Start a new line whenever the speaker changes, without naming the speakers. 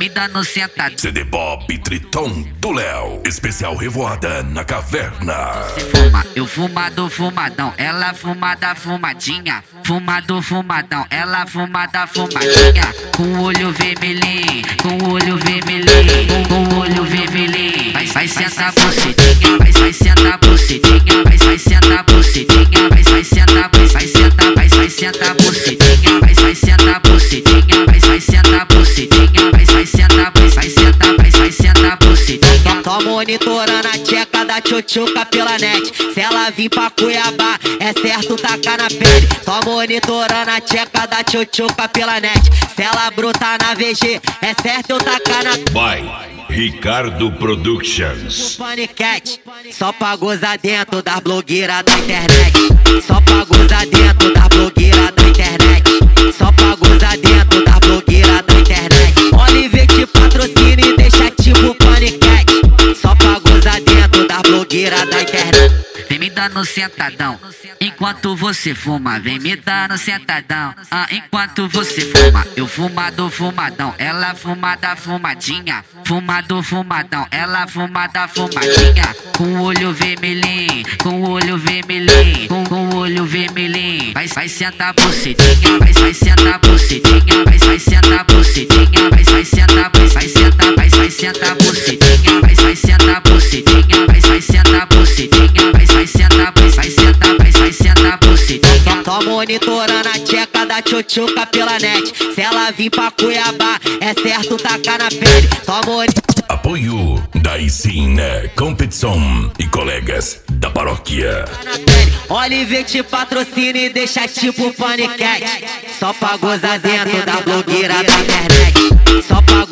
dá no sentado.
CD Bob Triton do Léo, especial Revoada na Caverna.
Você fuma, eu fumado, fumadão, ela fumada, fumadinha. Fumado, fumadão, ela fumada, fumadinha. Com o olho vermelhinho, com o olho vermelhinho, com o olho vermelhinho. Vai sentar bucetinha, vai sentar bucetinha, vai sentar bucetinha, vai sentar, vai sentar, vai sentar bucetinha, vai sentar bucetinha, vai sentar bucetinha, vai sentar, vai sentar, vai sentar bucetinha.
Tô monitorando a tcheca da tchutchuca pela net. Se ela vir pra Cuiabá, é certo tacar na pele. Tô monitorando a tcheca da tchutchuca pela net. Se ela brotar na VG, é certo eu tacar na...
By Ricardo Productions.
Paniquete, só pra gozar dentro das blogueiras da internet. Só pra gozar dentro das blogueiras da internet. Só pra gozar dentro das blogueiras da internet. Olivete patrocina e deixa tipo paniquete. Só pra gozar dentro das blogueiras da internet.
Vem me dando sentadão, enquanto você fuma. Vem me dando sentadão, enquanto você fuma. Eu fumado, fumadão, ela fumada, fumadinha. Fumado, fumadão, ela fumada, fumadinha. Com o olho vermelhinho, com o olho vermelhinho, com o olho vermelhinho. Vai sentar bucetinha, vai sentar bucetinha, vai sentar bucetinha, vai sentar, vai sentar, vai sentar bucetinha, vai sentar bucetinha, vai sentar bucetinha, vai sentar, vai sentar, vai sentar bucetinha.
Tô monitorando a tcheca da tchutchuca pela net. Se ela vir pra Cuiabá, é certo tacar na pele.
Apoio da Isina Competição e colegas da paróquia.
Olivete patrocina e deixa tipo paniquete. Só pra gozar dentro da blogueira da internet. Só pra